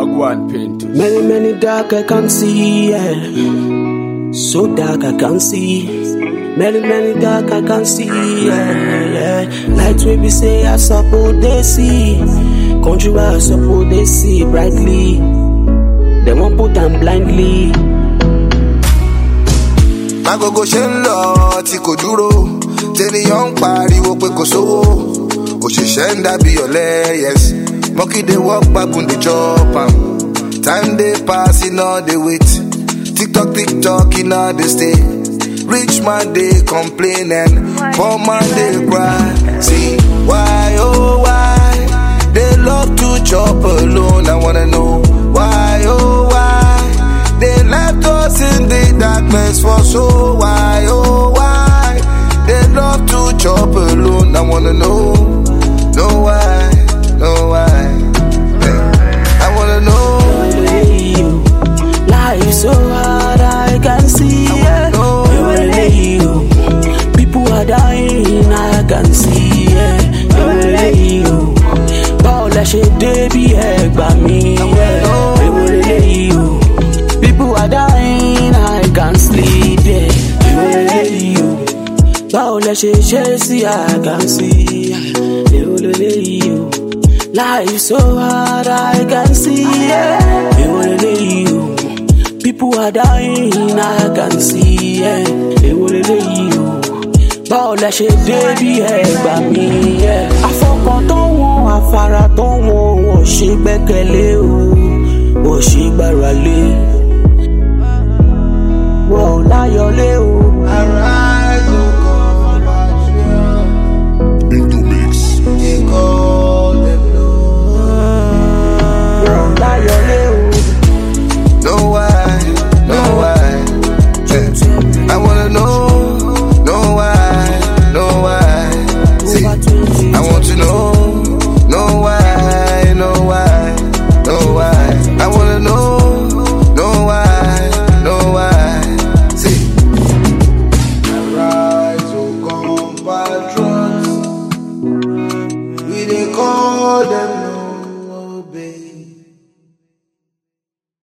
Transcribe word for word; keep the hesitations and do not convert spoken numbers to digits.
Wagwan paint. Many, many dark I can see, yeah. So dark I can see. Many, many dark I can see, yeah, yeah. Light we be say I suppose they see. Country where I suppose they see brightly. They won't put them blindly. Magogo shen lo ti ko duro. Teni yon pariwo pe ko sowo. Òṣìṣẹ́ ń dàbí ọ̀lẹ, yes. Monkey dey walk back on the chop am. Time dey pass, e no dey wait. TikTok, TikTok, e no dey stay. Rich man dey complain and poor man dey cry. See, why, oh why? They love to chop alone, I wanna know. Why, oh why? They left us in the darkness for so why, oh why? They love to chop alone, I wanna know. Know why, know why. I wanna know. Life so hard, I can see. I wanna know. People are dying, I can see. Yeah. Paula she debi egba mi. People are dying, I can sleep. Yeah. Paula she she see, I can see. Life so hard, I can see. Yeah. People are dying, I can see. Yeah. Paula she debi egba mi. Afọkàn tó wọn, afárá tó wọn, wọ́n ṣe gbẹ́kẹ̀lé o, wọ́n ṣe gbára lé, wọ́n láyọ̀lé o.